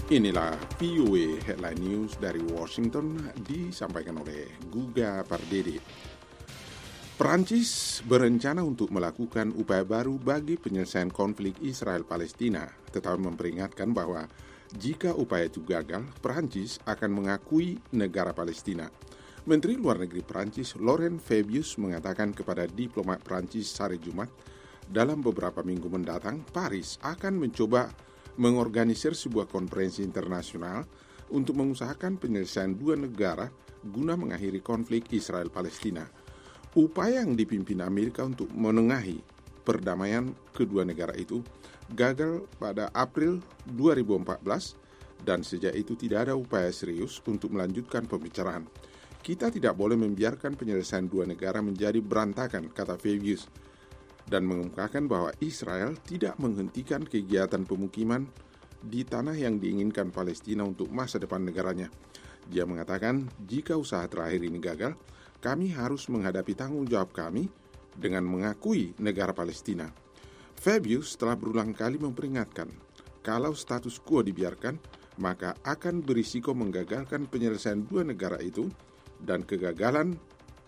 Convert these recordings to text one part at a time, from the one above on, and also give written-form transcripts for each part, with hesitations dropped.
Inilah VOA Headline News dari Washington disampaikan oleh Guga Pardede. Perancis berencana untuk melakukan upaya baru bagi penyelesaian konflik Israel-Palestina, tetapi memperingatkan bahwa jika upaya itu gagal, Perancis akan mengakui negara Palestina. Menteri Luar Negeri Perancis Laurent Fabius mengatakan kepada diplomat Perancis hari Jumat, dalam beberapa minggu mendatang, Paris akan mencoba mengorganisir sebuah konferensi internasional untuk mengusahakan penyelesaian dua negara guna mengakhiri konflik Israel-Palestina. Upaya yang dipimpin Amerika untuk menengahi perdamaian kedua negara itu gagal pada April 2014 dan sejak itu tidak ada upaya serius untuk melanjutkan pembicaraan. Kita tidak boleh membiarkan penyelesaian dua negara menjadi berantakan, kata Fabius, dan mengemukakan bahwa Israel tidak menghentikan kegiatan pemukiman di tanah yang diinginkan Palestina untuk masa depan negaranya. Dia mengatakan, jika usaha terakhir ini gagal, kami harus menghadapi tanggung jawab kami dengan mengakui negara Palestina. Fabius telah berulang kali memperingatkan, kalau status quo dibiarkan, maka akan berisiko menggagalkan penyelesaian dua negara itu dan kegagalan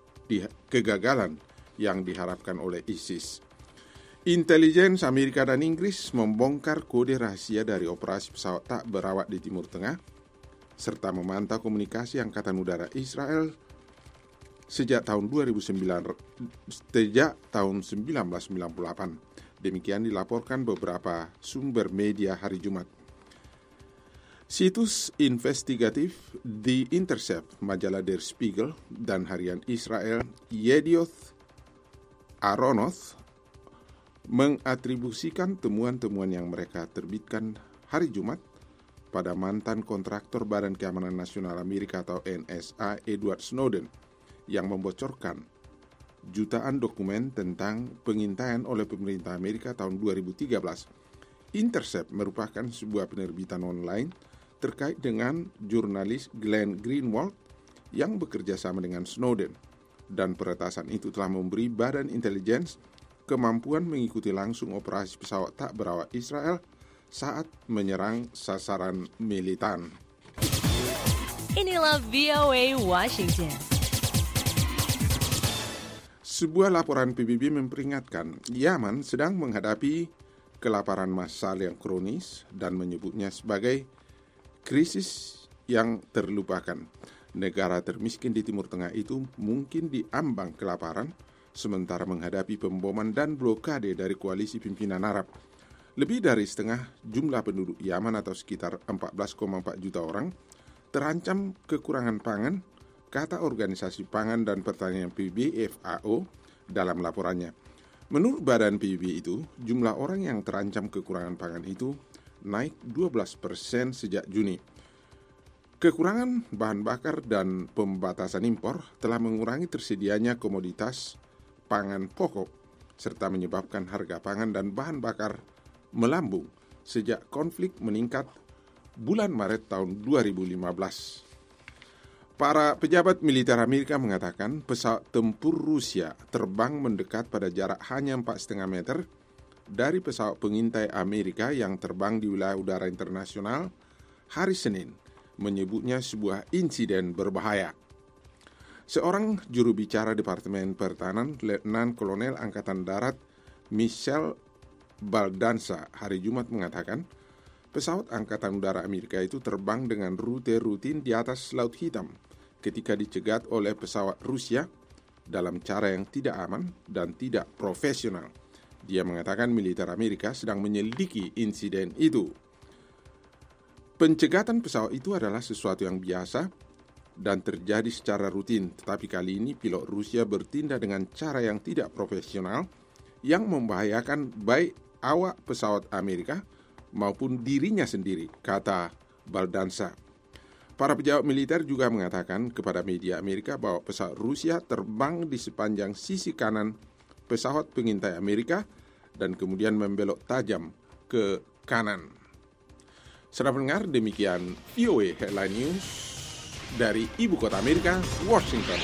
yang diharapkan oleh ISIS. Intelijen Amerika dan Inggris membongkar kode rahasia dari operasi pesawat tak berawak di Timur Tengah, serta memantau komunikasi Angkatan Udara Israel sejak tahun 1998. Demikian dilaporkan beberapa sumber media hari Jumat. Situs investigatif The Intercept, majalah Der Spiegel, dan harian Israel Yedioth Aronoth mengatribusikan temuan-temuan yang mereka terbitkan hari Jumat pada mantan kontraktor Badan Keamanan Nasional Amerika atau NSA Edward Snowden yang membocorkan jutaan dokumen tentang pengintaian oleh pemerintah Amerika tahun 2013. Intercept merupakan sebuah penerbitan online terkait dengan jurnalis Glenn Greenwald yang bekerja sama dengan Snowden, dan peretasan itu telah memberi Badan Intelijen kemampuan mengikuti langsung operasi pesawat tak berawak Israel saat menyerang sasaran militan. Inilah VOA Washington. Sebuah laporan PBB memperingatkan Yaman sedang menghadapi kelaparan massal yang kronis dan menyebutnya sebagai krisis yang terlupakan. Negara termiskin di Timur Tengah itu mungkin diambang kelaparan sementara menghadapi pemboman dan blokade dari koalisi pimpinan Arab. Lebih dari setengah jumlah penduduk Yaman atau sekitar 14,4 juta orang terancam kekurangan pangan, kata Organisasi Pangan dan Pertanian PBB FAO dalam laporannya. Menurut badan PBB itu, jumlah orang yang terancam kekurangan pangan itu naik 12% sejak Juni. Kekurangan bahan bakar dan pembatasan impor telah mengurangi tersedianya komoditas pangan pokok, serta menyebabkan harga pangan dan bahan bakar melambung sejak konflik meningkat bulan Maret tahun 2015. Para pejabat militer Amerika mengatakan pesawat tempur Rusia terbang mendekat pada jarak hanya 4,5 meter dari pesawat pengintai Amerika yang terbang di wilayah udara internasional hari Senin, menyebutnya sebuah insiden berbahaya. Seorang juru bicara Departemen Pertahanan, Letnan Kolonel Angkatan Darat Michel Baldanza hari Jumat mengatakan, pesawat Angkatan Udara Amerika itu terbang dengan rute rutin di atas Laut Hitam ketika dicegat oleh pesawat Rusia dalam cara yang tidak aman dan tidak profesional. Dia mengatakan militer Amerika sedang menyelidiki insiden itu. Pencegatan pesawat itu adalah sesuatu yang biasa dan terjadi secara rutin, tetapi kali ini pilot Rusia bertindak dengan cara yang tidak profesional yang membahayakan baik awak pesawat Amerika maupun dirinya sendiri, kata Baldanza. Para pejabat militer juga mengatakan kepada media Amerika bahwa pesawat Rusia terbang di sepanjang sisi kanan pesawat pengintai Amerika dan kemudian membelok tajam ke kanan. Saudara pendengar, demikian VOA Headline News dari Ibu Kota Amerika, Washington.